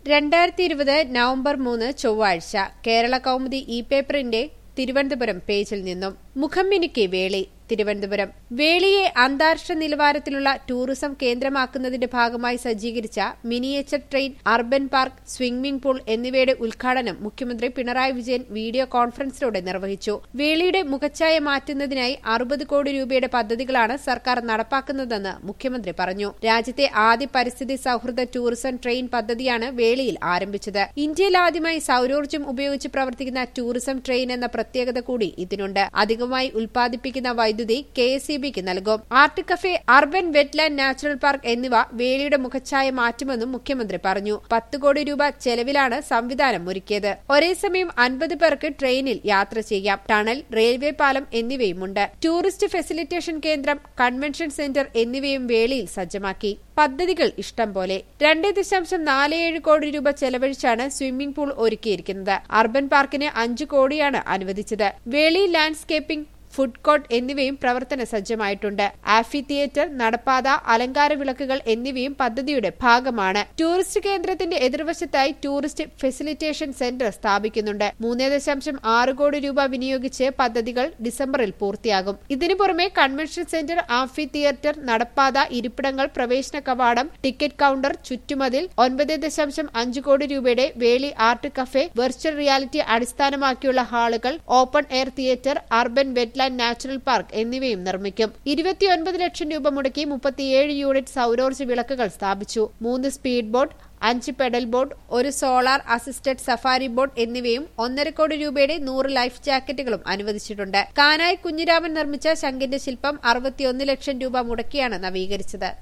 2020 November 3 ചൊവ്വാഴ്ച കേരള കൗമുദി പേപ്പറിന്റെ തിരുവനന്തപുരം പേജിൽ നിന്നും മുഖം മിനുക്കി വേളി. തിരുവനന്തപുരം വേളിയെ അന്താരാഷ്ട്ര നിലവാരത്തിലുള്ള ടൂറിസം കേന്ദ്രമാക്കുന്നതിന്റെ ഭാഗമായി സജ്ജീകരിച്ച miniature train, urban park, swimming pool എന്നിവയുടെ ഉദ്ഘാടനം മുഖ്യമന്ത്രി പിണറായി വിജയൻ വീഡിയോ കോൺഫറൻസിലൂടെ നിർവഹിച്ചു. വേളിയുടെ മുഖച്ഛായ മാറ്റുന്നതിനായി 60 കോടി രൂപയുടെ പദ്ധതികളാണ് സർക്കാർ നടപ്പാക്കുന്നതെന്ന് മുഖ്യമന്ത്രി പറഞ്ഞു. രാജ്യത്തെ ആദ്യ പരിസ്ഥിതി സൌഹൃദ ടൂറിസം ട്രെയിൻ പദ്ധതിയാണ് വേളിയിൽ ആരംഭിച്ചത്. ഇന്ത്യയിലാദ്യമായി സൌരോർജ്ജം ഉപയോഗിച്ച് പ്രവർത്തിക്കുന്ന ടൂറിസം ട്രെയിൻ എന്ന പ്രത്യേകത കൂടി ഇതിനുണ്ട്. അധികമായി ഉൽപ്പാദിപ്പിക്കുന്ന വൈദ്യുതി KSEBക്ക് നൽകും. Art cafe, urban wetland natural park എന്നിവ വേളിയുടെ മുഖച്ഛായ മാറ്റുമെന്നും മുഖ്യമന്ത്രി പറഞ്ഞു. 10 കോടി രൂപ ചെലവിലാണ് സംവിധാനം ഒരുക്കിയത്. ഒരേസമയം 50 പേർക്ക് ട്രെയിനിൽ യാത്ര ചെയ്യാം. ടണൽ, റെയിൽവേ പാലം എന്നിവയുമുണ്ട്. ടൂറിസ്റ്റ് ഫെസിലിറ്റേഷൻ കേന്ദ്രം, കൺവെൻഷൻ സെന്റർ എന്നിവയും വേളിയിൽ സജ്ജമാക്കി. പദ്ധതികൾ ഇഷ്ടം പോലെ. 2.47 കോടി രൂപ ചെലവഴിച്ചാണ് സ്വിമ്മിംഗ് പൂൾ ഒരുക്കിയിരിക്കുന്നത്. അർബൻ പാർക്കിന് 5 കോടിയാണ് അനുവദിച്ചത്. വേളി ലാൻഡ്സ്കേപ്പിംഗ്, ഫുഡ് കോർട്ട് എന്നിവയും പ്രവർത്തന സജ്ജമായിട്ടുണ്ട്. ആഫി തിയേറ്റർ, നടപ്പാത, അലങ്കാര വിളക്കുകൾ എന്നിവയും പദ്ധതിയുടെ ഭാഗമാണ്. ടൂറിസ്റ്റ് കേന്ദ്രത്തിന്റെ എതിർവശത്തായി ടൂറിസ്റ്റ് ഫെസിലിറ്റേഷൻ സെന്റർ സ്ഥാപിക്കുന്നുണ്ട്. 3.6 കോടി രൂപ വിനിയോഗിച്ച് പദ്ധതികൾ ഡിസംബറിൽ പൂർത്തിയാകും. ഇതിനു പുറമെ കൺവെൻഷൻ സെന്റർ, ആഫി തിയേറ്റർ, നടപ്പാത, ഇരിപ്പിടങ്ങൾ, പ്രവേശന കവാടം, ടിക്കറ്റ് കൌണ്ടർ, ചുറ്റുമതിൽ, 9.5 കോടി രൂപയുടെ Veli art cafe, virtual reality അടിസ്ഥാനമാക്കിയുള്ള ഹാളുകൾ, open air theatre, urban wetland natural park എന്നിവയും നിർമ്മിക്കും. 29 ലക്ഷം രൂപ മുടക്കി 37 യൂണിറ്റ് സൌരോർജ്ജ വിളക്കുകൾ സ്ഥാപിച്ചു. 3 speed boat, 5 pedal boat, 1 solar assisted safari boat എന്നിവയും 1.5 കോടി രൂപയുടെ 100 ലൈഫ് ജാക്കറ്റുകളും അനുവദിച്ചിട്ടുണ്ട്. കാനായി കുഞ്ഞിരാമൻ നിർമ്മിച്ച ശംഖിന്റെ ശില്പം 61 ലക്ഷം രൂപ മുടക്കിയാണ് നവീകരിച്ചത്.